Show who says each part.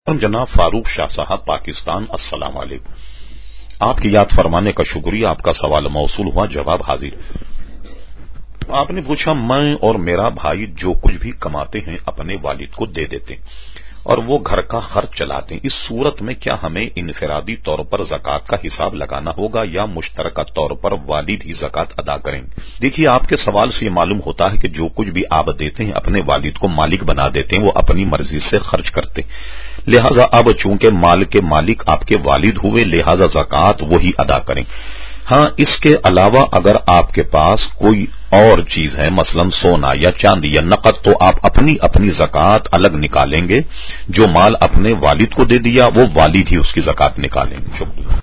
Speaker 1: जनाब फारूक शाह साहब पाकिस्तान, अस्सलाम वालेकुम। आपकी याद फरमाने का शुक्रिया। आपका सवाल मौसूल हुआ, जवाब हाजिर। आपने पूछा, मैं और मेरा भाई जो कुछ भी कमाते हैं अपने वालिद को दे देते हैं और वो घर का खर्च चलाते हैं। इस सूरत में क्या हमें इनफरादी तौर पर ज़कात का हिसाब लगाना होगा या मुश्तरका तौर पर वालिद ही ज़कात अदा करेंगे? देखिए, आपके सवाल से ये मालूम होता है कि जो कुछ भी आप देते हैं अपने वालिद को मालिक बना देते हैं, वो अपनी मर्जी से खर्च करते हैं। लिहाजा अब चूंकि माल के मालिक आपके वालिद हुए, लिहाजा ज़कात वही अदा करें। हाँ, इसके अलावा अगर आपके पास कोई और चीज है, मसलन सोना या चांदी या नकद, तो आप अपनी अपनी ज़कात अलग निकालेंगे। जो माल अपने वालिद को दे दिया वो वालिद ही उसकी ज़कात निकालेंगे। शुक्रिया।